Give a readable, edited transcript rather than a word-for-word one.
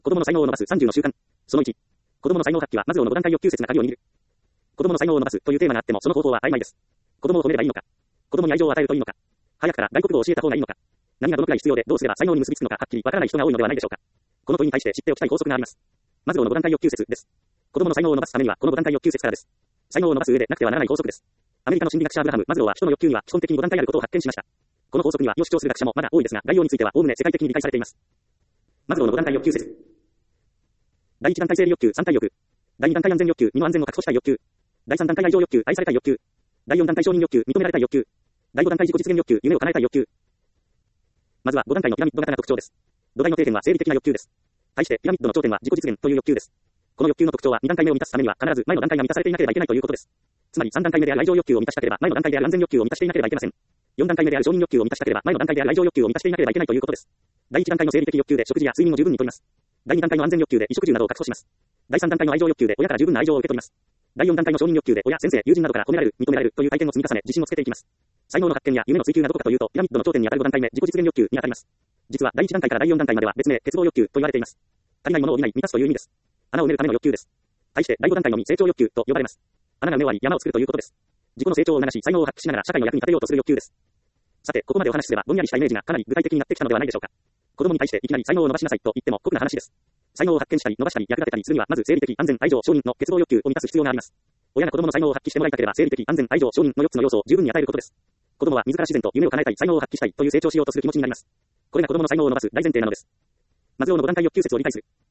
子供の才能を伸ばす30の習慣。その1。子供の才能発揮はマズローの5段階欲求説が鍵を握る。子供の才能を伸ばすというテーマがあってもその方法は曖昧です。子供を褒めればいいのか。子供に愛情を与えるといいのか。早くから外国語を教えた方がいいのか。何がどのくらい必要でどうすれば才能に結びつくのかはっきりわからない人が多いのではないでしょうか。この問いに対して知っておきたい法則があります。マズローの5段階欲求説です。子供の才能を伸ばすためにはこの5段階欲求説からです。才能を伸ばす上でなくてはならない法則です。アメリカの心理学者アブラハム・マズローは人の欲求には基本的に5段階あることを発見しました。この法則には良しとする学者もまだ多いですが、概要については概ね世界的に理解されています。マズローの5段階欲求説。第1段階生理欲求、3体欲。第2段階安全欲求、身の安全を確保したい欲求。第3段階愛情欲求、愛されたい欲求。第4段階承認欲求、認められたい欲求。第5段階自己実現欲求、夢を叶えたい欲求。まずは5段階のピラミッド型が特徴です。土台の底点は生理的な欲求です。対してピラミッドの頂点は自己実現という欲求です。この欲求の特徴は2段階目を満たすためには必ず前の段階が満たされていなければいけないということです。つまり3段階目である愛情欲求を満たしたければ前の段階である安全欲求を満たしていなければいけません。4段階目である承認欲求を満たしたければ前の段階である愛情欲求を満たしていなければいけないということです。第1段階の生理的欲求で食事や睡眠を十分にとります。第2段階の安全欲求で衣食住などを確保します。第3段階の愛情欲求で親から十分な愛情を受け取ります。第4段階の承認欲求で親、先生、友人などから褒められる、認められるという体験を積み重ね、自信をつけていきます。才能の発見や夢の追求がどこかというと、ピラミッドの頂点にあたる5段階目、自己実現欲求にあたります。実は第1段階から第4段階までは別名、鉄道欲求と言われています。足りないものを補い、満たすという意味です。穴を埋めるための欲求です。対して第5段階のみ成長欲求と呼ばれます。穴が埋め終わり山を作るということです。自己の成長を促し、才能を発揮しながら社会の役に立てようとする欲求です。さて、ここまでお話しすればぼんやりしたイメージがかなり具体的になってきたのではないでしょうか。子供に対していきなり才能を伸ばしなさいと言っても酷な話です。才能を発見したり伸ばしたり役立てたりするにはまず生理的安全愛情承認の結合欲求を満たす必要があります。親が子供の才能を発揮してもらいたければ生理的安全愛情承認の4つの要素を十分に与えることです。子供は自ら自然と夢を叶えたい才能を発揮したいという成長しようとする気持ちになります。これが子供の才能を伸ばす大前提なのです。マズローの5段階欲求説を理解する。